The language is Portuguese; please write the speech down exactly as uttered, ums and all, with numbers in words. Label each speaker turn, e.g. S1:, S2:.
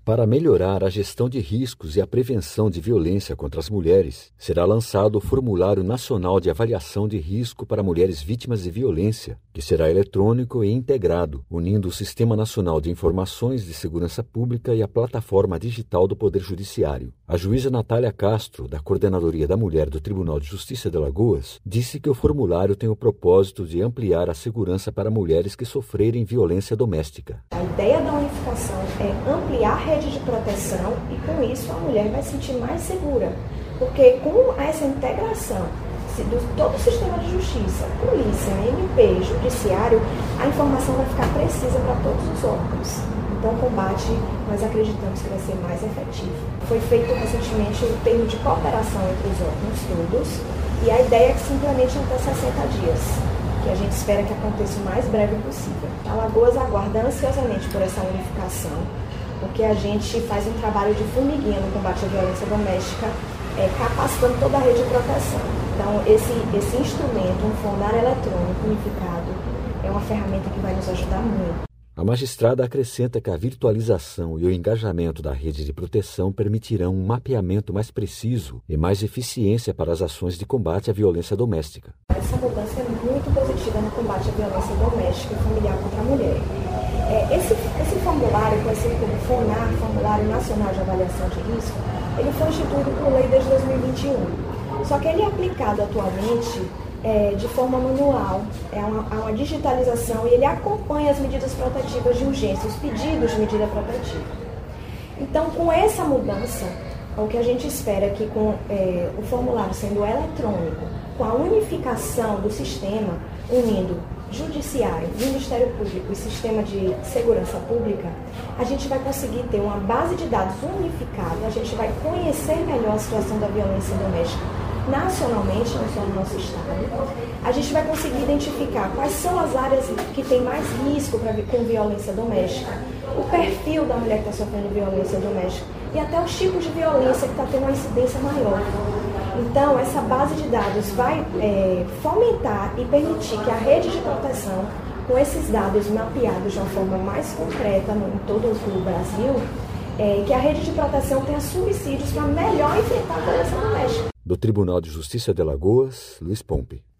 S1: Para melhorar a gestão de riscos e a prevenção de violência contra as mulheres, será lançado o Formulário Nacional de Avaliação de Risco para Mulheres Vítimas de Violência, que será eletrônico e integrado, unindo o Sistema Nacional de Informações de Segurança Pública e a plataforma digital do Poder Judiciário. A juíza Natália Castro, da Coordenadoria da Mulher do Tribunal de Justiça de Alagoas, disse que o formulário tem o propósito de ampliar a segurança para mulheres que sofrerem violência doméstica.
S2: A ideia da unificação é ampliar a rede de proteção e, com isso, a mulher vai se sentir mais segura. Porque com essa integração de todo o sistema de justiça, polícia, M P, judiciário, a informação vai ficar precisa para todos os órgãos. Então, o combate, nós acreditamos que vai ser mais efetivo. Foi feito recentemente um termo de cooperação entre os órgãos todos, e a ideia é que se implemente até sessenta dias, que a gente espera que aconteça o mais breve possível. Alagoas aguarda ansiosamente por essa unificação, porque a gente faz um trabalho de formiguinha no combate à violência doméstica, é, capacitando toda a rede de proteção. Então, esse, esse instrumento, um formulário eletrônico unificado, é uma ferramenta que vai nos ajudar muito.
S1: A magistrada acrescenta que a virtualização e o engajamento da rede de proteção permitirão um mapeamento mais preciso e mais eficiência para as ações de combate à violência doméstica.
S2: Essa mudança é muito positiva no combate à violência doméstica e familiar contra a mulher. É, esse, esse formulário, conhecido como FONAR, Formulário Nacional de Avaliação de Risco, ele foi instituído por lei desde dois mil e vinte e um. Só que ele é aplicado atualmente É, de forma manual, é uma, há uma digitalização e ele acompanha as medidas protetivas de urgência, os pedidos de medida protetiva. Então, com essa mudança, o que a gente espera é que com é, o formulário sendo eletrônico, com a unificação do sistema, unindo Judiciário, Ministério Público e Sistema de Segurança Pública, a gente vai conseguir ter uma base de dados unificada, a gente vai conhecer melhor a situação da violência doméstica nacionalmente, não só no nosso estado. A gente vai conseguir identificar quais são as áreas que têm mais risco pra, com violência doméstica, o perfil da mulher que está sofrendo violência doméstica e até os tipos de violência que está tendo uma incidência maior. Então, essa base de dados vai é, fomentar e permitir que a rede de proteção, com esses dados mapeados de uma forma mais concreta no, em todo o Brasil, é, que a rede de proteção tenha subsídios para melhor enfrentar a violência doméstica.
S1: Do Tribunal de Justiça de Alagoas, Luiz Pompe.